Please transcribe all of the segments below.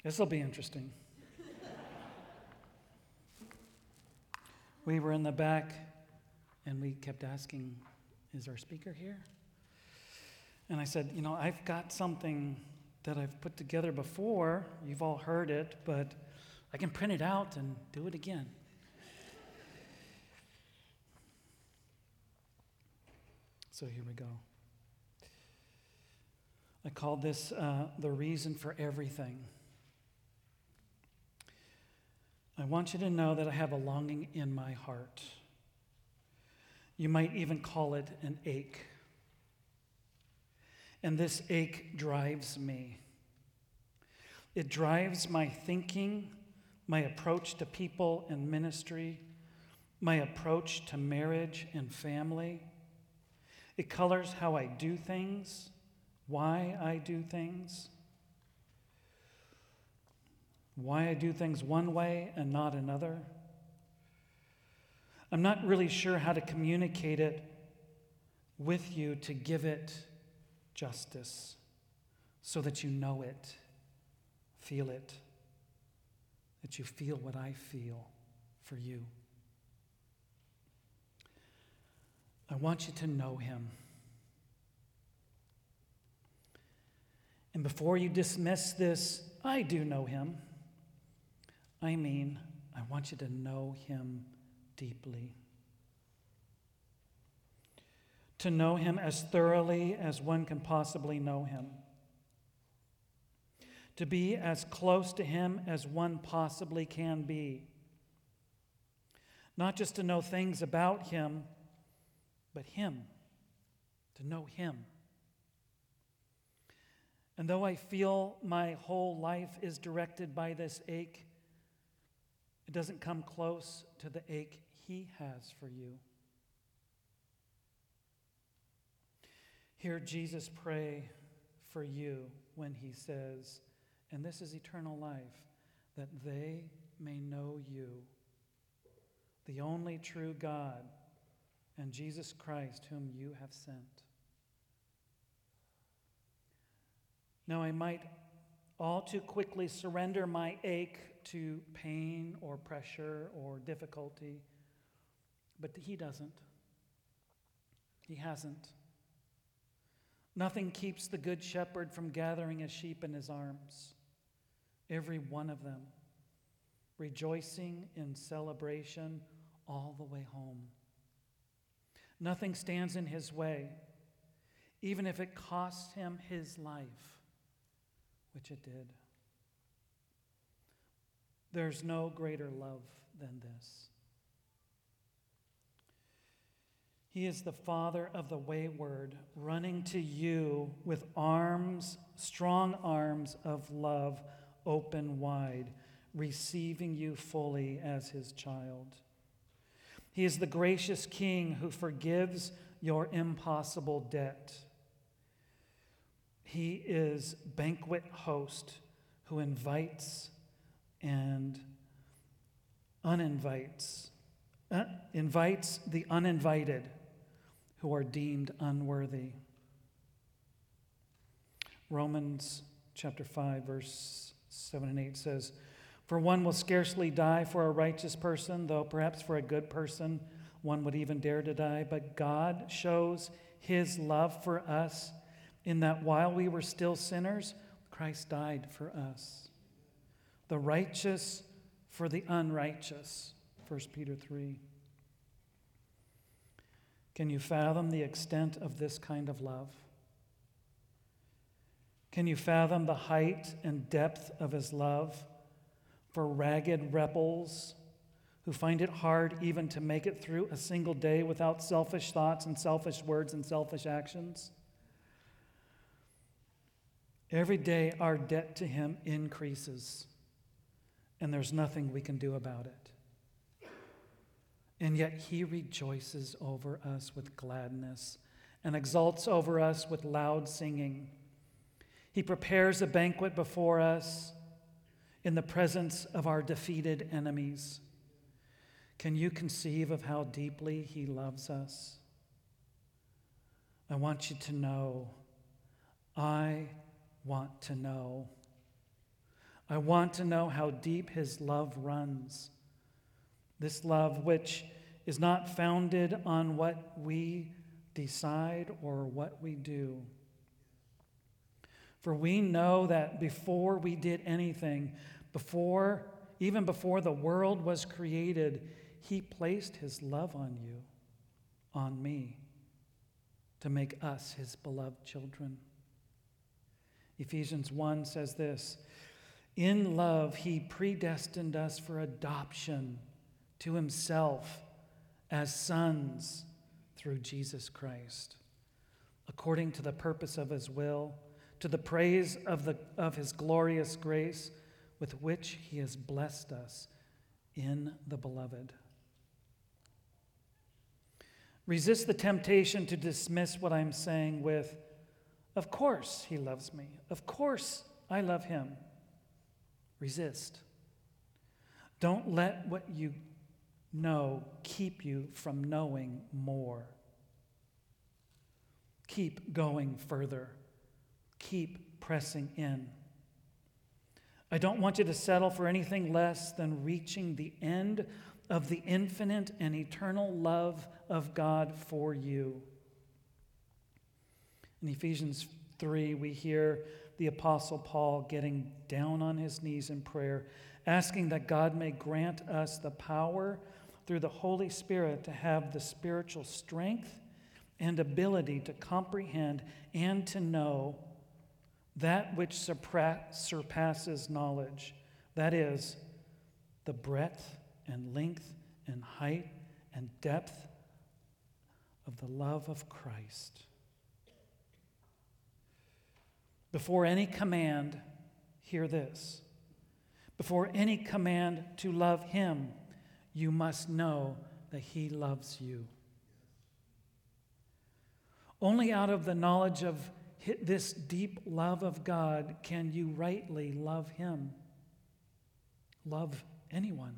This will be interesting. We were in the back and we kept asking, is our speaker here? And I said, I've got something that I've put together before. You've all heard it, but I can print it out and do it again. So here we go. I called this The Reason for Everything. I want you to know that I have a longing in my heart. You might even call it an ache. And this ache drives me. It drives my thinking, my approach to people and ministry, my approach to marriage and family. It colors how I do things, why I do things, why I do things one way and not another. I'm not really sure how to communicate it with you to give it justice so that you know it, feel it, that you feel what I feel for you. I want you to know him. And before you dismiss this, I do know him, I mean, I want you to know him deeply. To know him as thoroughly as one can possibly know him. To be as close to him as one possibly can be. Not just to know things about him, but him. To know him. And though I feel my whole life is directed by this ache, it doesn't come close to the ache he has for you. Hear Jesus pray for you when he says, and this is eternal life, that they may know you, the only true God, and Jesus Christ whom you have sent. Now I might all too quickly surrender my ache to pain or pressure or difficulty, but he doesn't. He hasn't. Nothing keeps the good shepherd from gathering his sheep in his arms, every one of them, rejoicing in celebration all the way home. Nothing stands in his way, even if it costs him his life, which it did. There's no greater love than this. He is the Father of the wayward, running to you with arms, strong arms of love, open wide, receiving you fully as his child. He is the gracious King who forgives your impossible debt. He is banquet host who invites and invites the uninvited who are deemed unworthy. Romans chapter 5, verse 7 and 8 says, "For one will scarcely die for a righteous person, though perhaps for a good person one would even dare to die. But God shows his love for us in that while we were still sinners, Christ died for us. The righteous for the unrighteous." 1 Peter 3. Can you fathom the extent of this kind of love? Can you fathom the height and depth of his love for ragged rebels who find it hard even to make it through a single day without selfish thoughts and selfish words and selfish actions? Every day our debt to him increases, and there's nothing we can do about it. And yet he rejoices over us with gladness and exults over us with loud singing. He prepares a banquet before us in the presence of our defeated enemies. Can you conceive of how deeply he loves us? I want you to know. I want to know. I want to know how deep his love runs. This love which is not founded on what we decide or what we do. For we know that before we did anything, even before the world was created, he placed his love on you, on me, to make us his beloved children. Ephesians 1 says this, in love he predestined us for adoption to himself as sons through Jesus Christ, according to the purpose of his will, to the praise of his glorious grace with which he has blessed us in the beloved. Resist the temptation to dismiss what I'm saying with, of course he loves me. Of course I love him. Resist. Don't let what you know keep you from knowing more. Keep going further. Keep pressing in. I don't want you to settle for anything less than reaching the end of the infinite and eternal love of God for you. In Ephesians 3, we hear the Apostle Paul getting down on his knees in prayer, asking that God may grant us the power through the Holy Spirit to have the spiritual strength and ability to comprehend and to know that which surpasses knowledge, that is, the breadth and length and height and depth of the love of Christ. Before any command, hear this. Before any command to love him, you must know that he loves you. Only out of the knowledge of this deep love of God can you rightly love him. Love anyone.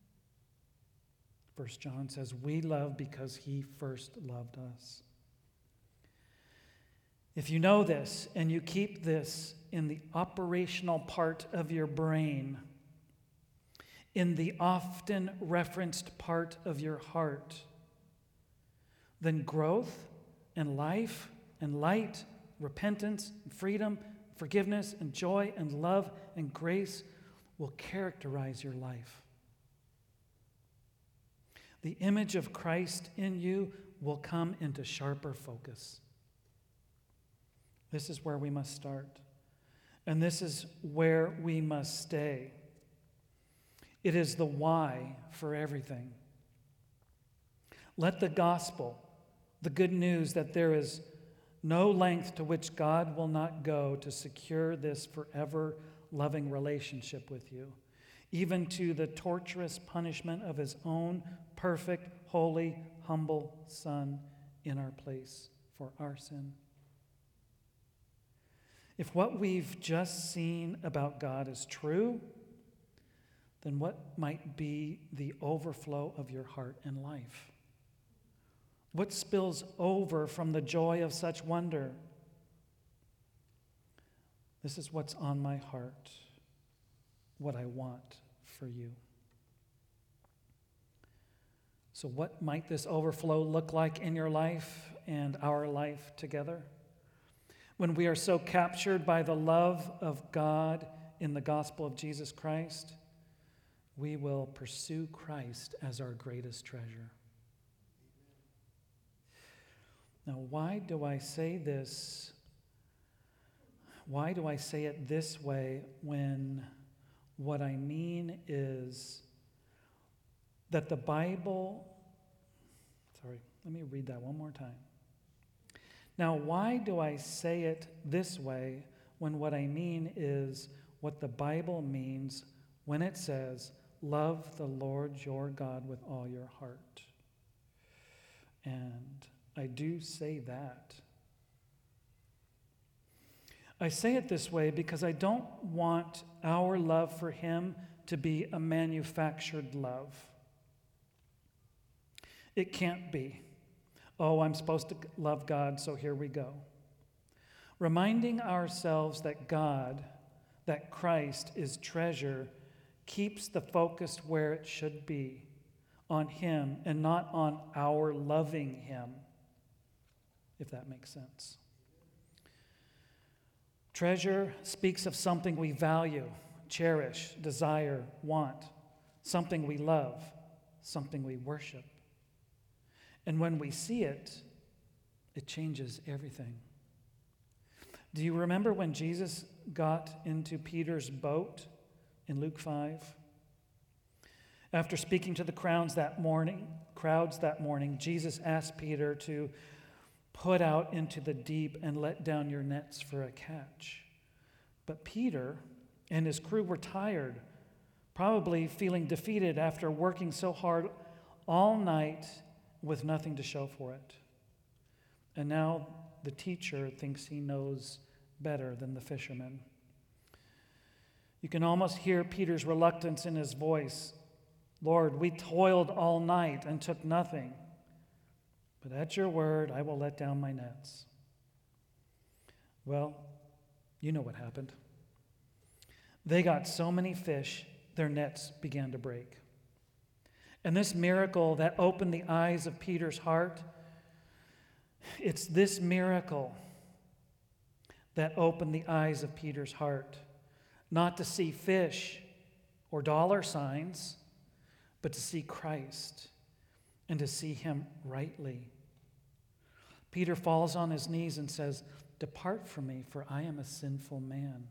1 John says, we love because he first loved us. If you know this and you keep this in the operational part of your brain, in the often referenced part of your heart, then growth and life and light, repentance and freedom, forgiveness and joy and love and grace will characterize your life. The image of Christ in you will come into sharper focus. This is where we must start. And this is where we must stay. It is the why for everything. Let the gospel, the good news that there is no length to which God will not go to secure this forever loving relationship with you, even to the torturous punishment of his own perfect, holy, humble Son in our place for our sin. If what we've just seen about God is true, then what might be the overflow of your heart and life? What spills over from the joy of such wonder? This is what's on my heart, what I want for you. So what might this overflow look like in your life and our life together? When we are so captured by the love of God in the gospel of Jesus Christ, we will pursue Christ as our greatest treasure. Now, why do I say this? Why do I say it this way when what I mean is that the Bible, let me read that one more time. Now, why do I say it this way when what I mean is what the Bible means when it says, love the Lord your God with all your heart? And I do say that. I say it this way because I don't want our love for him to be a manufactured love. It can't be. Oh, I'm supposed to love God, so here we go. Reminding ourselves that that Christ is treasure keeps the focus where it should be, on Him and not on our loving Him, if that makes sense. Treasure speaks of something we value, cherish, desire, want, something we love, something we worship. And when we see it, it changes everything. Do you remember when Jesus got into Peter's boat in Luke 5? After speaking to the crowds that morning, Jesus asked Peter to put out into the deep and let down your nets for a catch. But Peter and his crew were tired, probably feeling defeated after working so hard all night with nothing to show for it. And now the teacher thinks he knows better than the fishermen. You can almost hear Peter's reluctance in his voice. Lord, we toiled all night and took nothing, but at your word I will let down my nets. Well, you know what happened. They got so many fish, their nets began to break. And this miracle that opened the eyes of Peter's heart, it's this miracle that opened the eyes of Peter's heart, not to see fish or dollar signs, but to see Christ and to see Him rightly. Peter falls on his knees and says, "Depart from me, for I am a sinful man."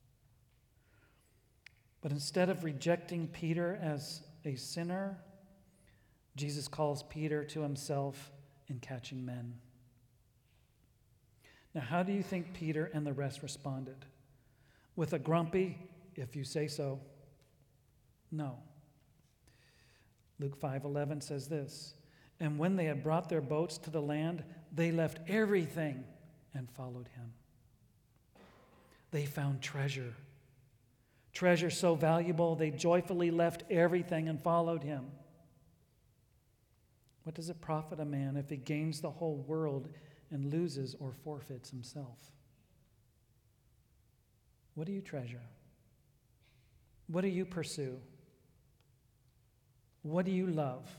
But instead of rejecting Peter as a sinner, Jesus calls Peter to Himself in catching men. Now, how do you think Peter and the rest responded? With a grumpy, "If you say so"? No. Luke 5:11 says this, "And when they had brought their boats to the land, they left everything and followed Him." They found treasure. Treasure so valuable, they joyfully left everything and followed Him. What does it profit a man if he gains the whole world and loses or forfeits himself? What do you treasure? What do you pursue? What do you love?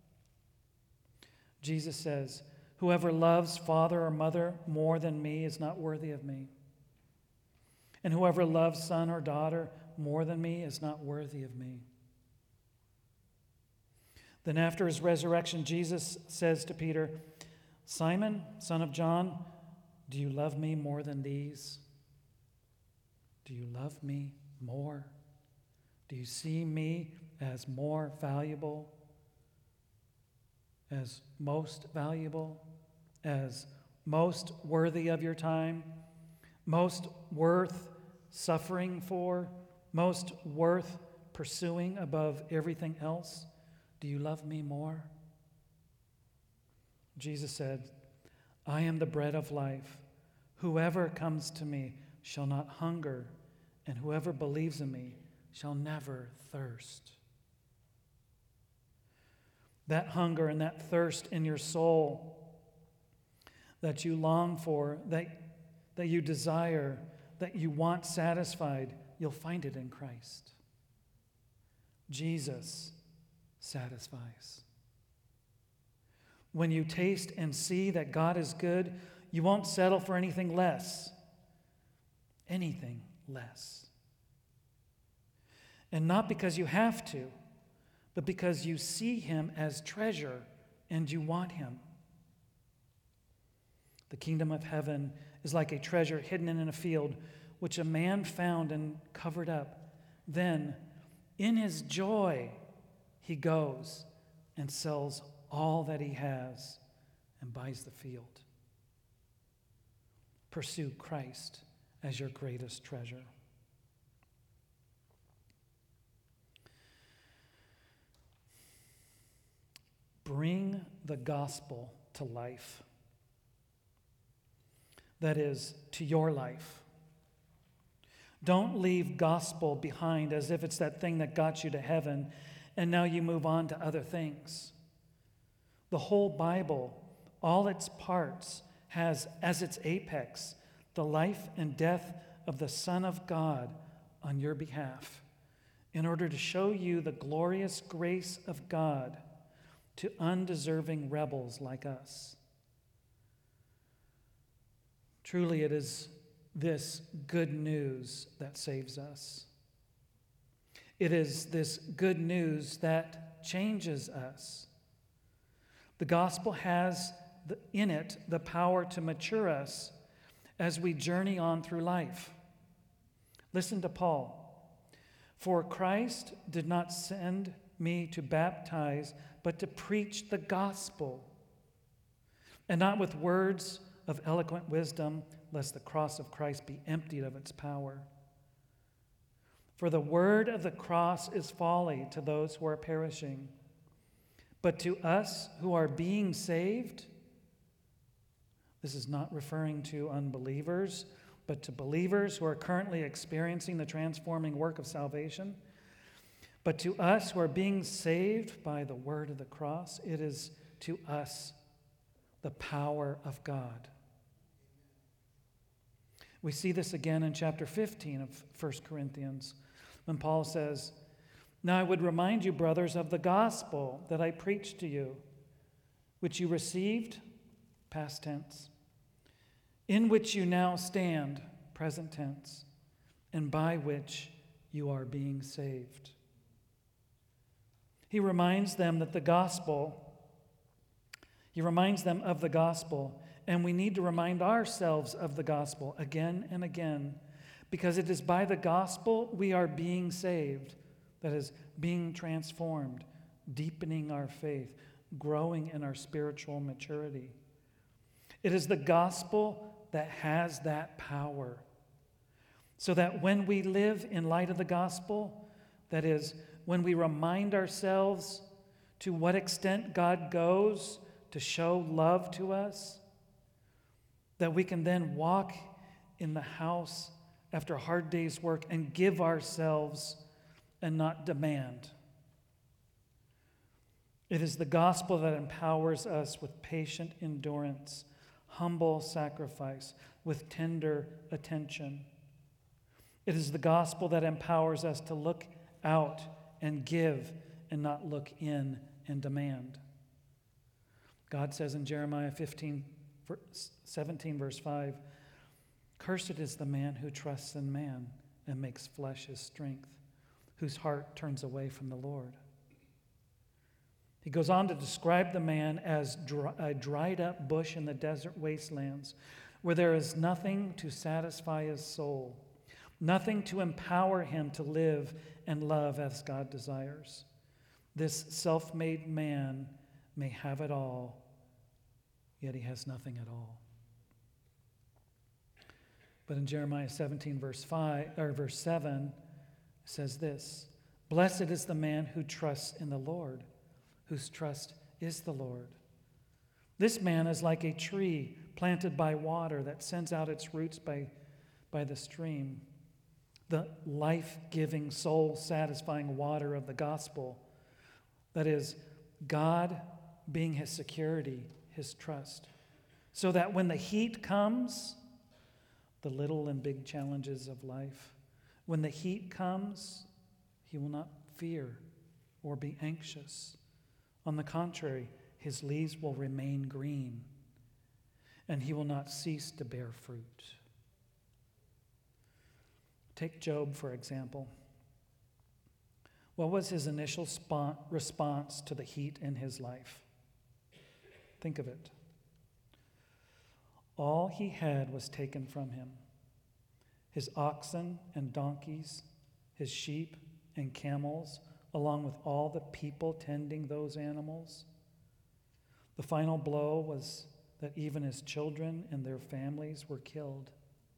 Jesus says, "Whoever loves father or mother more than me is not worthy of me. And whoever loves son or daughter more than me is not worthy of me." Then after His resurrection, Jesus says to Peter, "Simon, son of John, do you love me more than these? Do you love me more? Do you see me as more valuable, as most valuable, as most worthy of your time, most worth suffering for, most worth pursuing above everything else? Do you love me more?" Jesus said, "I am the bread of life. Whoever comes to me shall not hunger, and whoever believes in me shall never thirst." That hunger and that thirst in your soul that you long for, that you desire, that you want satisfied, you'll find it in Christ. Jesus satisfies. When you taste and see that God is good, you won't settle for anything less. Anything less. And not because you have to, but because you see Him as treasure and you want Him. The kingdom of heaven is like a treasure hidden in a field, which a man found and covered up. Then, in his joy, he goes and sells all that he has and buys the field. Pursue Christ as your greatest treasure. Bring the gospel to life. That is, to your life. Don't leave gospel behind as if it's that thing that got you to heaven and now you move on to other things. The whole Bible, all its parts, has as its apex the life and death of the Son of God on your behalf in order to show you the glorious grace of God to undeserving rebels like us. Truly, it is this good news that saves us. It is this good news that changes us. The gospel has in it the power to mature us as we journey on through life. Listen to Paul. For Christ did not send me to baptize, but to preach the gospel, and not with words of eloquent wisdom, lest the cross of Christ be emptied of its power. For the word of the cross is folly to those who are perishing, but to us who are being saved, this is not referring to unbelievers, but to believers who are currently experiencing the transforming work of salvation. But to us who are being saved by the word of the cross, it is to us the power of God. We see this again in chapter 15 of 1 Corinthians when Paul says, "Now I would remind you, brothers, of the gospel that I preached to you, which you received," past tense, "in which you now stand," present tense, "and by which you are being saved." He reminds them of the gospel, and we need to remind ourselves of the gospel again and again, because it is by the gospel we are being saved, that is, being transformed, deepening our faith, growing in our spiritual maturity. It is the gospel that has that power, so that when we live in light of the gospel, that is, when we remind ourselves to what extent God goes to show love to us, that we can then walk in the house after a hard day's work and give ourselves and not demand. It is the gospel that empowers us with patient endurance, humble sacrifice, with tender attention. It is the gospel that empowers us to look out and give and not look in and demand. God says in Jeremiah 17, verse 5, "Cursed is the man who trusts in man and makes flesh his strength, whose heart turns away from the Lord." He goes on to describe the man as a dried up bush in the desert wastelands, where there is nothing to satisfy his soul, nothing to empower him to live and love as God desires. This self-made man may have it all, yet he has nothing at all. But in Jeremiah 17, verse 7, it says this, "Blessed is the man who trusts in the Lord, whose trust is the Lord. This man is like a tree planted by water that sends out its roots by the stream, the life-giving, soul-satisfying water of the gospel. That is, God being his security, his trust, so that when the heat comes, the little and big challenges of life, when the heat comes, he will not fear or be anxious. On the contrary, his leaves will remain green, and he will not cease to bear fruit." Take Job, for example. What was his initial response to the heat in his life? Think of it. All he had was taken from him. His oxen and donkeys, his sheep and camels, along with all the people tending those animals. The final blow was that even his children and their families were killed.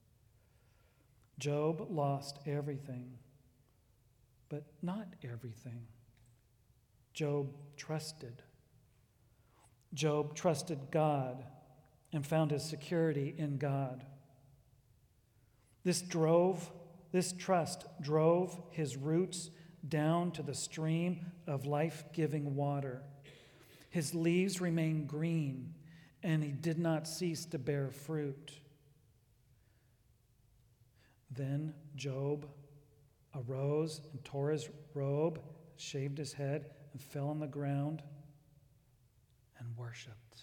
Job lost everything, but not everything. Job trusted. Job trusted God and found his security in God. This trust drove his roots down to the stream of life-giving water. His leaves remained green, and he did not cease to bear fruit. Then Job arose and tore his robe, shaved his head, and fell on the ground and worshiped.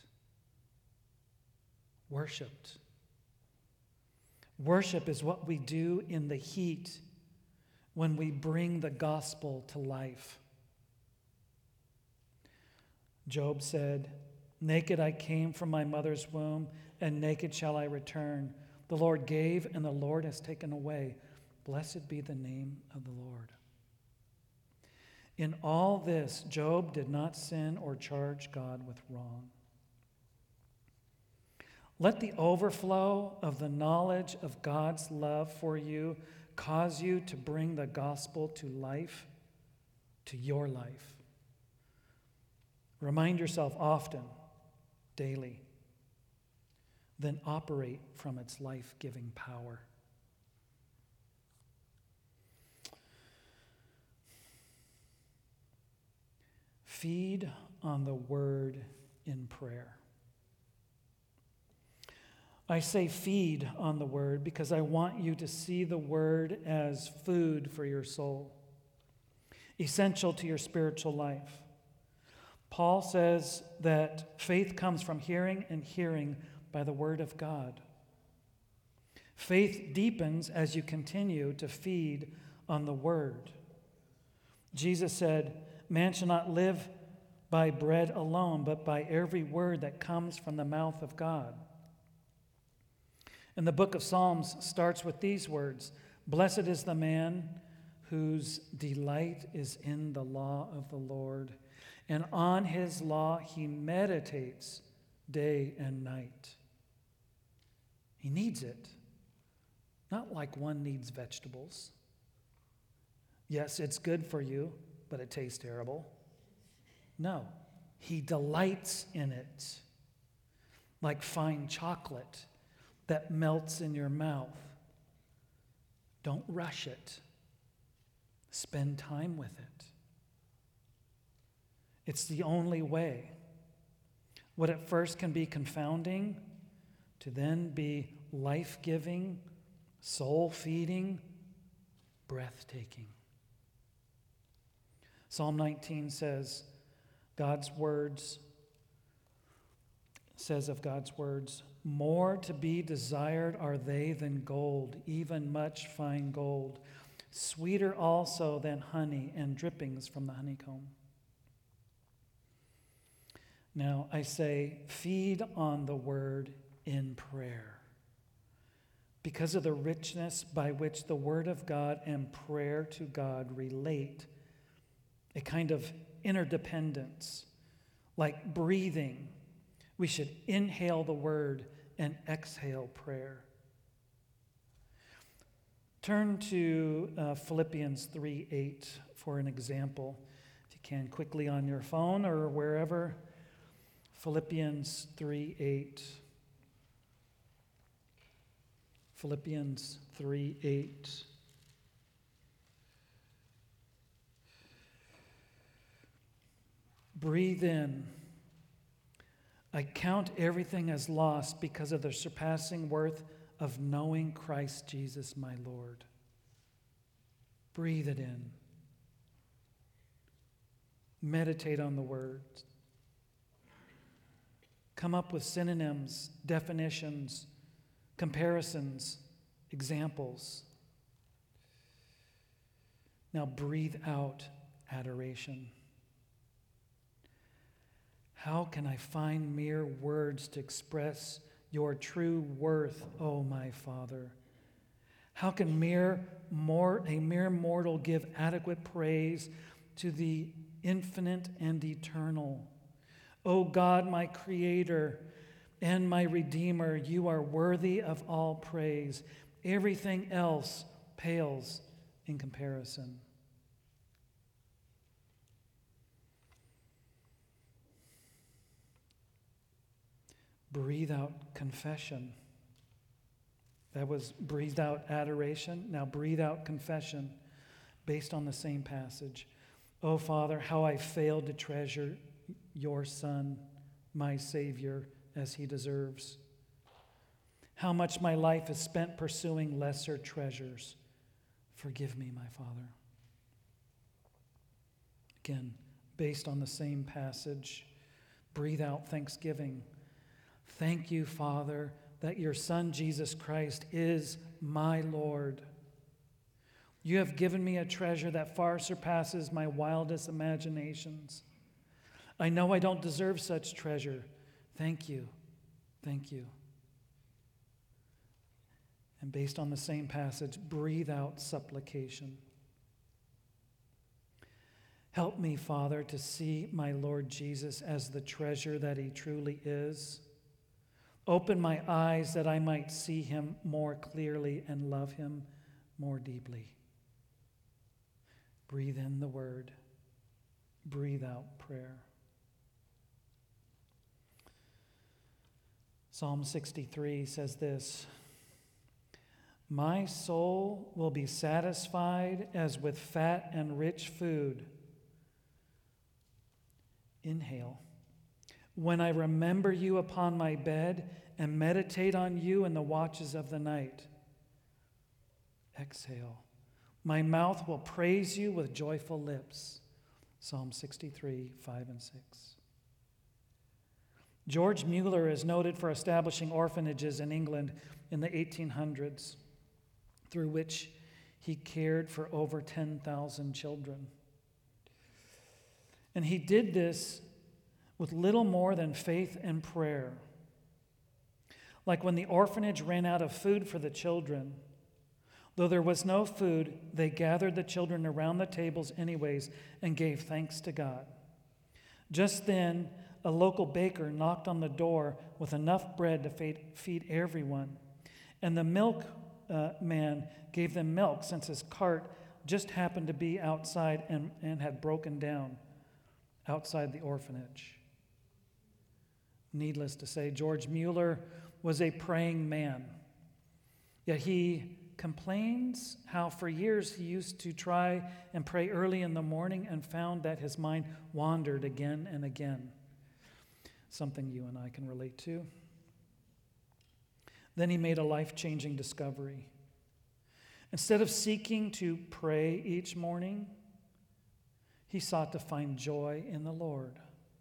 Worshipped. Worship is what we do in the heat when we bring the gospel to life. Job said, "Naked I came from my mother's womb, and naked shall I return. The Lord gave, and the Lord has taken away. Blessed be the name of the Lord." In all this, Job did not sin or charge God with wrong. Let the overflow of the knowledge of God's love for you cause you to bring the gospel to life, to your life. Remind yourself often, daily, then operate from its life-giving power. Feed on the word in prayer. I say feed on the word because I want you to see the word as food for your soul, essential to your spiritual life. Paul says that faith comes from hearing, and hearing by the word of God. Faith deepens as you continue to feed on the word. Jesus said, "Man shall not live by bread alone, but by every word that comes from the mouth of God." And the book of Psalms starts with these words, "Blessed is the man whose delight is in the law of the Lord, and on his law he meditates day and night." He needs it, not like one needs vegetables. Yes, it's good for you, but it tastes terrible. No, he delights in it, like fine chocolate that melts in your mouth. Don't rush it. Spend time with it. It's the only way. What at first can be confounding, to then be life-giving, soul-feeding, breathtaking. Psalm 19 says of God's words, "More to be desired are they than gold, even much fine gold, sweeter also than honey and drippings from the honeycomb." Now I say, feed on the word in prayer, because of the richness by which the word of God and prayer to God relate, a kind of interdependence, like breathing. We should inhale the word and exhale prayer. Turn to Philippians 3:8 for an example, if you can, quickly on your phone or wherever. Philippians 3:8. Philippians 3:8. Breathe in. "I count everything as lost because of the surpassing worth of knowing Christ Jesus my Lord." Breathe it in. Meditate on the words. Come up with synonyms, definitions, comparisons, examples. Now breathe out adoration. "How can I find mere words to express your true worth, O my Father? How can a mere mortal give adequate praise to the infinite and eternal? O God, my Creator and my Redeemer, you are worthy of all praise. Everything else pales in comparison." Breathe out confession. That was breathed out adoration. Now breathe out confession based on the same passage. "Oh, Father, how I failed to treasure your Son, my Savior, as he deserves. How much my life is spent pursuing lesser treasures. Forgive me, my Father. Again, based on the same passage, breathe out thanksgiving. Thank you, Father, that your Son, Jesus Christ, is my Lord. You have given me a treasure that far surpasses my wildest imaginations. I know I don't deserve such treasure. Thank you. Thank you. And based on the same passage, breathe out supplication. Help me, Father, to see my Lord Jesus as the treasure that he truly is. Open my eyes that I might see him more clearly and love him more deeply. Breathe in the word. Breathe out prayer. Psalm 63 says this, "My soul will be satisfied as with fat and rich food." Inhale. "When I remember you upon my bed and meditate on you in the watches of the night." Exhale. "My mouth will praise you with joyful lips." Psalm 63, 5 and 6. George Mueller is noted for establishing orphanages in England in the 1800s, through which he cared for over 10,000 children. And he did this with little more than faith and prayer. Like when the orphanage ran out of food for the children, though there was no food, they gathered the children around the tables anyways and gave thanks to God. Just then, a local baker knocked on the door with enough bread to feed everyone, and the milkman gave them milk since his cart just happened to be outside and had broken down outside the orphanage. Needless to say, George Mueller was a praying man. Yet he complains how for years he used to try and pray early in the morning and found that his mind wandered again and again. Something you and I can relate to. Then he made a life-changing discovery. Instead of seeking to pray each morning, he sought to find joy in the Lord.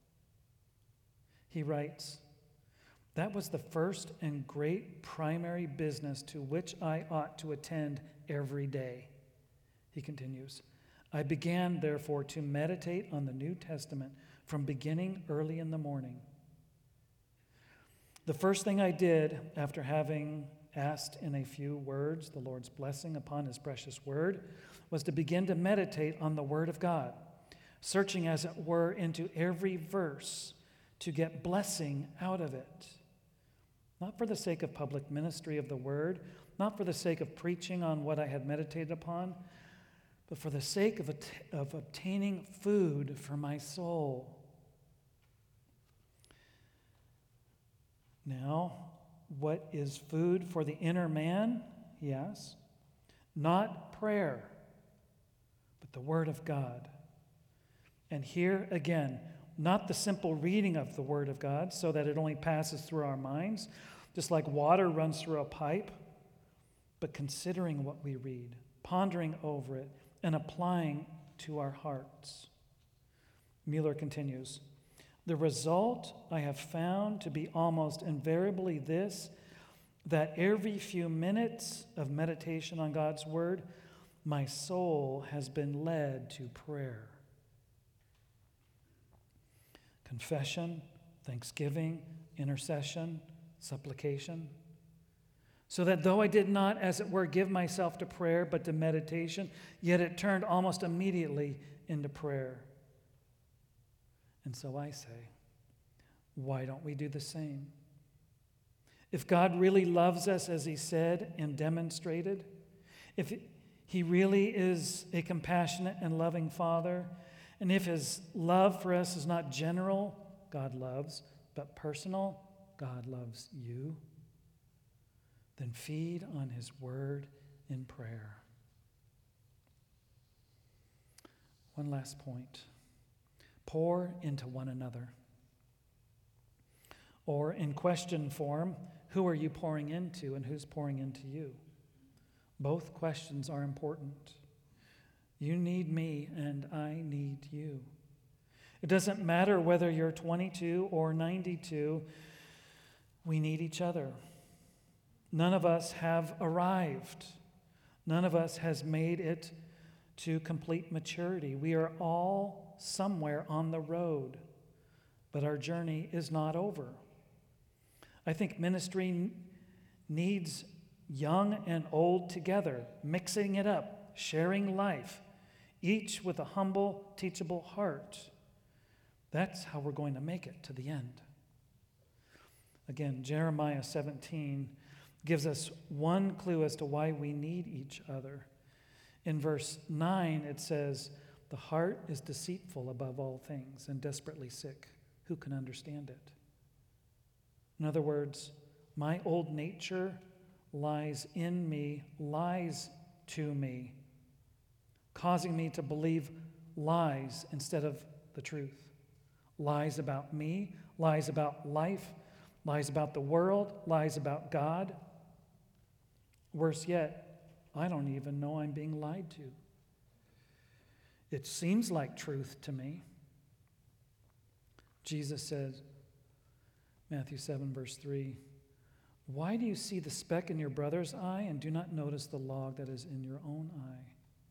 He writes, "That was the first and great primary business to which I ought to attend every day." He continues, "I began, therefore, to meditate on the New Testament from beginning early in the morning. The first thing I did after having asked in a few words the Lord's blessing upon his precious word was to begin to meditate on the word of God, searching as it were into every verse to get blessing out of it. Not for the sake of public ministry of the word, not for the sake of preaching on what I had meditated upon, but for the sake of obtaining food for my soul." Now, what is food for the inner man? He asks. Not prayer, but the Word of God. And here again, not the simple reading of the Word of God so that it only passes through our minds, just like water runs through a pipe, but considering what we read, pondering over it, and applying to our hearts. Mueller continues, "The result I have found to be almost invariably this, that every few minutes of meditation on God's word, my soul has been led to prayer. Confession, thanksgiving, intercession, supplication. So that though I did not, as it were, give myself to prayer, but to meditation, yet it turned almost immediately into prayer. And so I say, why don't we do the same? If God really loves us as he said and demonstrated, if he really is a compassionate and loving Father, and if his love for us is not general, God loves, but personal, God loves you, then feed on his word in prayer. One last point. Pour into one another. Or in question form, who are you pouring into and who's pouring into you? Both questions are important. You need me, and I need you. It doesn't matter whether you're 22 or 92, we need each other. None of us have arrived. None of us has made it to complete maturity. We are all somewhere on the road, but our journey is not over. I think ministry needs young and old together, mixing it up, sharing life, each with a humble, teachable heart. That's how we're going to make it to the end. Again, Jeremiah 17 gives us one clue as to why we need each other. In verse 9, it says, "The heart is deceitful above all things and desperately sick. Who can understand it?" In other words, my old nature lies in me, lies to me, causing me to believe lies instead of the truth. Lies about me, lies about life, lies about the world, lies about God. Worse yet, I don't even know I'm being lied to. It seems like truth to me. Jesus said, Matthew 7, verse 3, "Why do you see the speck in your brother's eye and do not notice the log that is in your own eye?"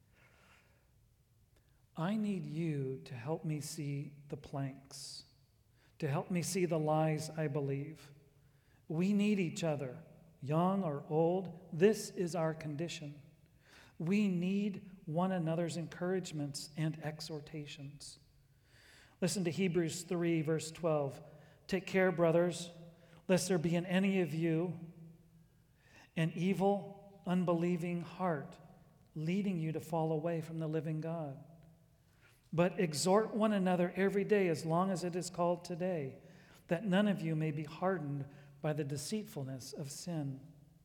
I need you to help me see the planks, to help me see the lies I believe. We need each other, young or old. This is our condition. We need one another's encouragements and exhortations. Listen to Hebrews 3, verse 12. "Take care, brothers, lest there be in any of you an evil, unbelieving heart, leading you to fall away from the living God. But exhort one another every day as long as it is called today, that none of you may be hardened by the deceitfulness of sin."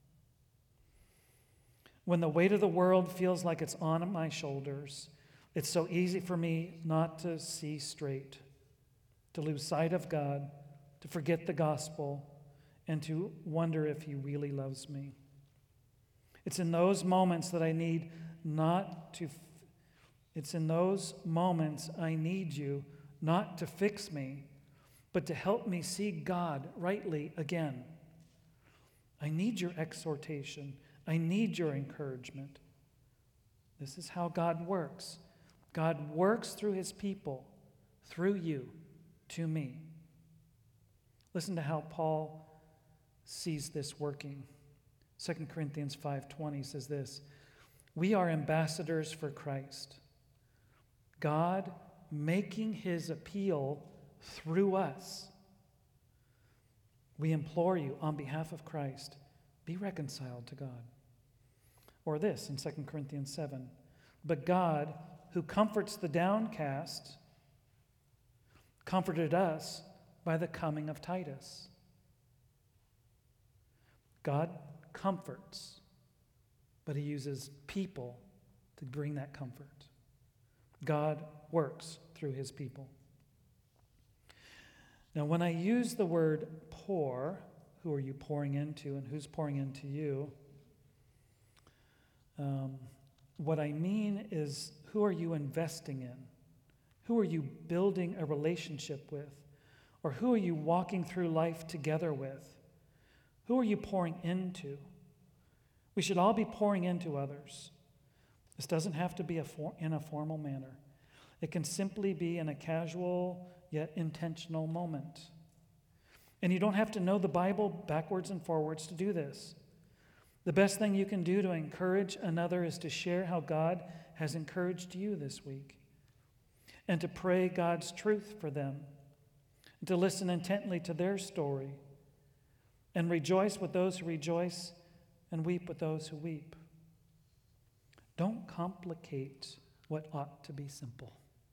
When the weight of the world feels like it's on my shoulders, it's so easy for me not to see straight, to lose sight of God, to forget the gospel, and to wonder if He really loves me. It's in those moments that I need It's in those moments I need you not to fix me, but to help me see God rightly again. I need your exhortation. I need your encouragement. This is how God works. God works through His people, through you, to me. Listen to how Paul sees this working. 2 Corinthians 5:20 says this, "We are ambassadors for Christ, God making His appeal through us. We implore you on behalf of Christ, be reconciled to God." Or this in 2 Corinthians 7, "But God, who comforts the downcast, comforted us by the coming of Titus." God comforts, but He uses people to bring that comfort. God works through His people. Now, when I use the word pour, who are you pouring into and who's pouring into you? What I mean is, who are you investing in? Who are you building a relationship with? Or who are you walking through life together with? Who are you pouring into? We should all be pouring into others. This doesn't have to be in a formal manner. It can simply be in a casual yet intentional moment. And you don't have to know the Bible backwards and forwards to do this. The best thing you can do to encourage another is to share how God has encouraged you this week, and to pray God's truth for them, and to listen intently to their story, and rejoice with those who rejoice and weep with those who weep. Don't complicate what ought to be simple.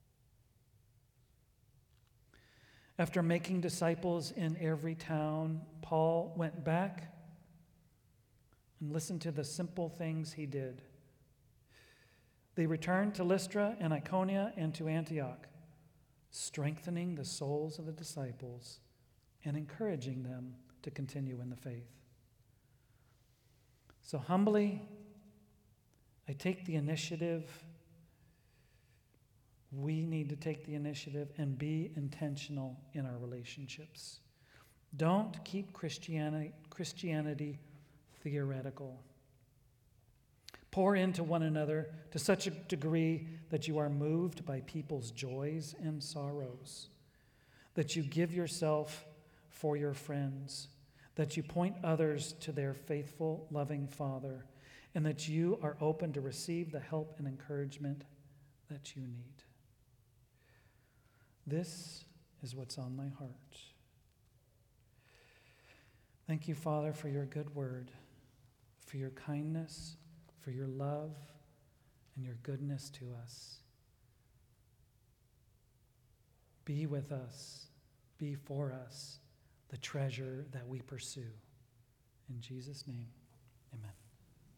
After making disciples in every town, Paul went back and listened to the simple things he did. They returned to Lystra and Iconium and to Antioch, strengthening the souls of the disciples and encouraging them to continue in the faith. So humbly I take the initiative. We need to take the initiative and be intentional in our relationships. Don't keep Christianity theoretical. Pour into one another to such a degree that you are moved by people's joys and sorrows, that you give yourself for your friends, that you point others to their faithful, loving Father, and that you are open to receive the help and encouragement that you need. This is what's on my heart. Thank you, Father, for your good word, for your kindness, for your love, and your goodness to us. Be with us, be for us, the treasure that we pursue. In Jesus' name, amen.